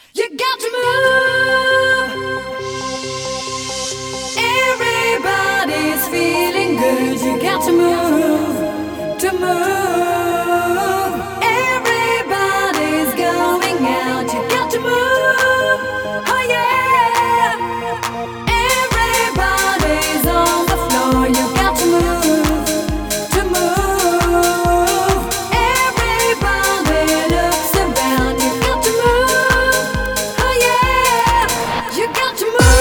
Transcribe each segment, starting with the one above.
You got to move. Everybody's feeling good. You got to move, to move. Everybody's going out. You got to move. Oh yeah. Everybody's on the floor. You got to move, to move. Everybody looks around. You got to move. Oh yeah. You got to move.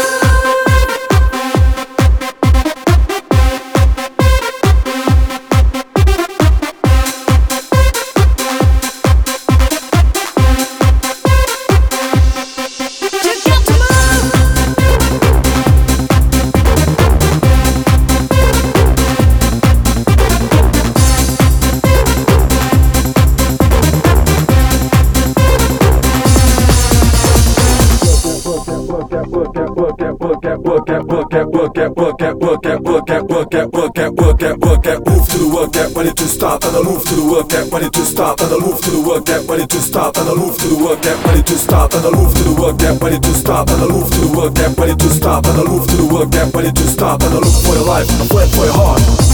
Move to the work, get ready to start, and I'll move to the work, get ready to start, and I'll move to the work, get ready to start, and I'll move to the work, get ready to start, and I'll move to the work, get ready to start, and I'll move to the work, get ready to start, and I'll move to the work, get ready to start, and I'll look for your life, I'm waiting for your heart.